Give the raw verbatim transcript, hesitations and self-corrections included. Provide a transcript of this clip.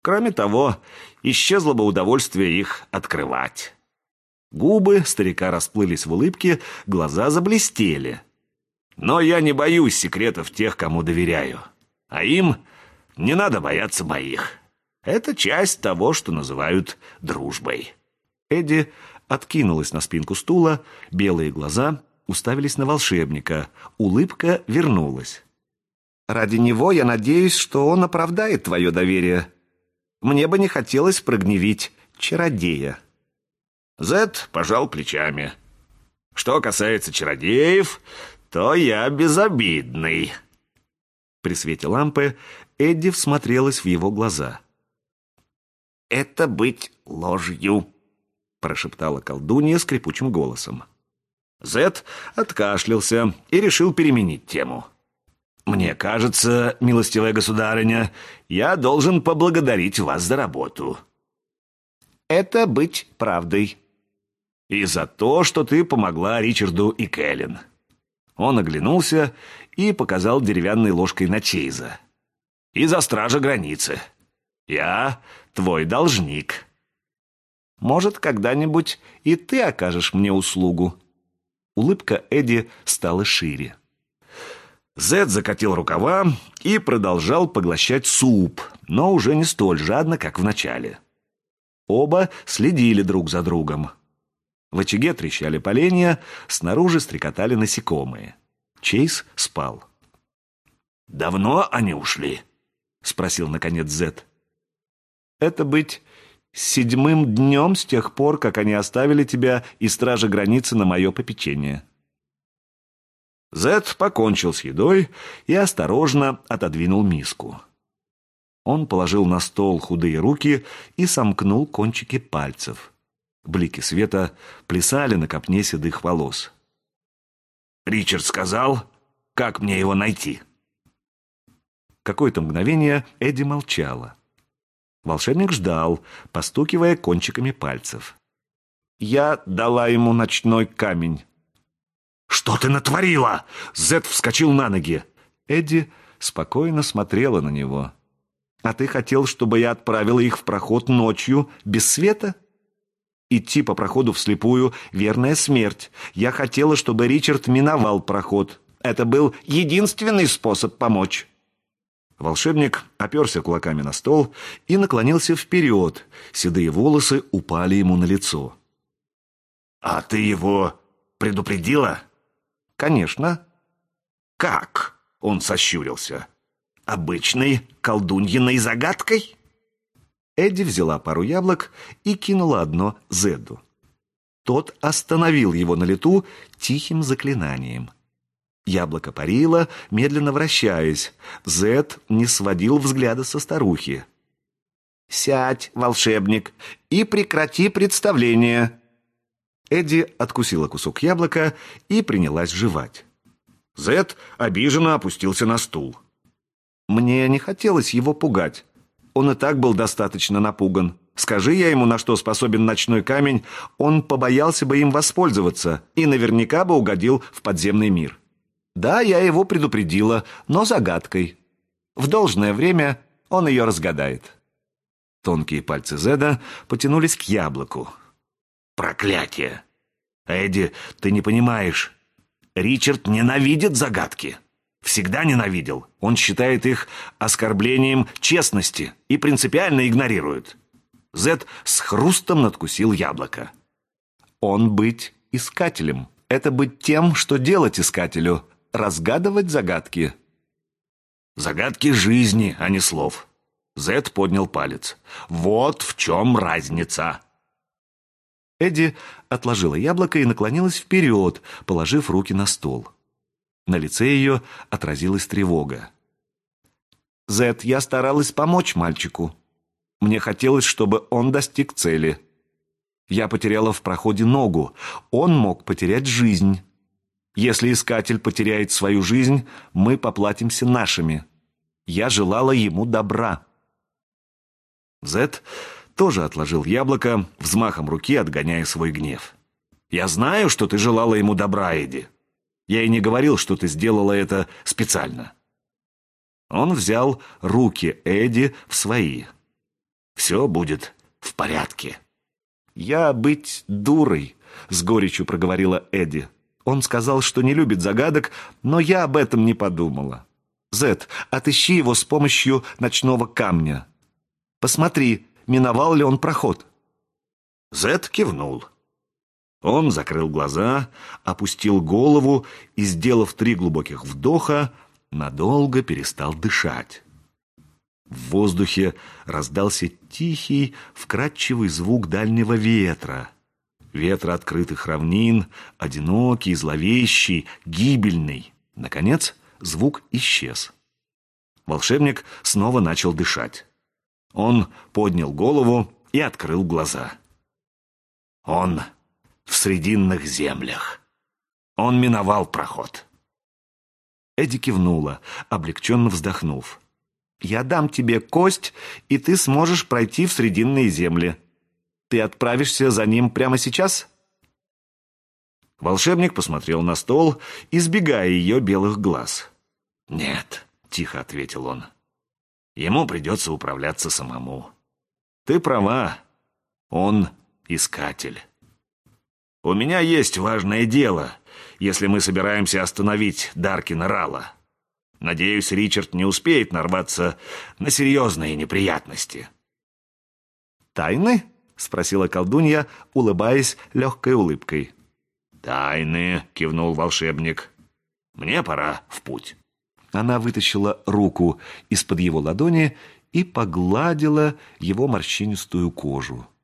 Кроме того, исчезло бы удовольствие их открывать. Губы старика расплылись в улыбке, глаза заблестели. Но я не боюсь секретов тех, кому доверяю. А им не надо бояться моих. Это часть того, что называют дружбой. Эдди откинулась на спинку стула, белые глаза уставились на волшебника, улыбка вернулась. «Ради него я надеюсь, что он оправдает твое доверие. Мне бы не хотелось прогневить чародея». Зет пожал плечами. «Что касается чародеев, то я безобидный». При свете лампы Эдди всмотрелась в его глаза. «Это быть ложью», — прошептала колдунья скрипучим голосом. Зет откашлялся и решил переменить тему. «Мне кажется, милостивая государыня, я должен поблагодарить вас за работу». «Это быть правдой». «И за то, что ты помогла Ричарду и Кэлен». Он оглянулся и показал деревянной ложкой на Чейза. «И за стража границы. Я твой должник». «Может, когда-нибудь и ты окажешь мне услугу?» Улыбка Эдди стала шире. Зет закатил рукава и продолжал поглощать суп, но уже не столь жадно, как в начале. Оба следили друг за другом. В очаге трещали поленья, снаружи стрекотали насекомые. Чейз спал. «Давно они ушли?» — спросил, наконец, Зет. «Это быть седьмым днем с тех пор, как они оставили тебя и стража границы на мое попечение». Зет покончил с едой и осторожно отодвинул миску. Он положил на стол худые руки и сомкнул кончики пальцев. Блики света плясали на копне седых волос. «Ричард сказал, как мне его найти?» Какое-то мгновение Эдди молчала. Волшебник ждал, постукивая кончиками пальцев. «Я дала ему ночной камень». «Что ты натворила?» Зет вскочил на ноги. Эдди спокойно смотрела на него. «А ты хотел, чтобы я отправила их в проход ночью, без света?» «Идти по проходу вслепую — верная смерть. Я хотела, чтобы Ричард миновал проход. Это был единственный способ помочь». Волшебник оперся кулаками на стол и наклонился вперед. Седые волосы упали ему на лицо. «А ты его предупредила?» «Конечно». «Как?» — он сощурился. «Обычной колдуньиной загадкой?» Эдди взяла пару яблок и кинула одно Зеду. Тот остановил его на лету тихим заклинанием. Яблоко парило, медленно вращаясь. Зед не сводил взгляда со старухи. «Сядь, волшебник, и прекрати представление!» Эдди откусила кусок яблока и принялась жевать. Зед обиженно опустился на стул. «Мне не хотелось его пугать. Он и так был достаточно напуган. Скажи я ему, на что способен ночной камень, он побоялся бы им воспользоваться и наверняка бы угодил в подземный мир. Да, я его предупредила, но загадкой. В должное время он ее разгадает». Тонкие пальцы Зеда потянулись к яблоку. «Проклятие! Эдди, ты не понимаешь. Ричард ненавидит загадки. Всегда ненавидел. Он считает их оскорблением честности и принципиально игнорирует». Зед с хрустом надкусил яблоко. «Он быть искателем. Это быть тем, что делать искателю. Разгадывать загадки». «Загадки жизни, а не слов». Зед поднял палец. «Вот в чем разница». Эдди отложила яблоко и наклонилась вперед, положив руки на стол. На лице ее отразилась тревога. «Зед, я старалась помочь мальчику. Мне хотелось, чтобы он достиг цели. Я потеряла в проходе ногу. Он мог потерять жизнь. Если искатель потеряет свою жизнь, мы поплатимся нашими. Я желала ему добра». Зед тоже отложил яблоко, взмахом руки отгоняя свой гнев. «Я знаю, что ты желала ему добра, Эдди. Я и не говорил, что ты сделала это специально». Он взял руки Эдди в свои. Все будет в порядке. «Я быть дурой», — с горечью проговорила Эдди. «Он сказал, что не любит загадок, но я об этом не подумала. Зет, отыщи его с помощью ночного камня. Посмотри, миновал ли он проход». Зет кивнул. Он закрыл глаза, опустил голову и, сделав три глубоких вдоха, надолго перестал дышать. В воздухе раздался тихий, вкрадчивый звук дальнего ветра. Ветра открытых равнин, одинокий, зловещий, гибельный. Наконец, звук исчез. Волшебник снова начал дышать. Он поднял голову и открыл глаза. Он в Срединных землях. Он миновал проход. Эдди кивнула, облегченно вздохнув. «Я дам тебе кость, и ты сможешь пройти в Срединные земли. Ты отправишься за ним прямо сейчас?» Волшебник посмотрел на стол, избегая ее белых глаз. «Нет», — тихо ответил он. «Ему придется управляться самому. Ты права, он искатель. У меня есть важное дело, если мы собираемся остановить Даркина Рала. Надеюсь, Ричард не успеет нарваться на серьезные неприятности». «Тайны?» — спросила колдунья, улыбаясь легкой улыбкой. «Тайны», — кивнул волшебник. «Мне пора в путь». Она вытащила руку из-под его ладони и погладила его морщинистую кожу.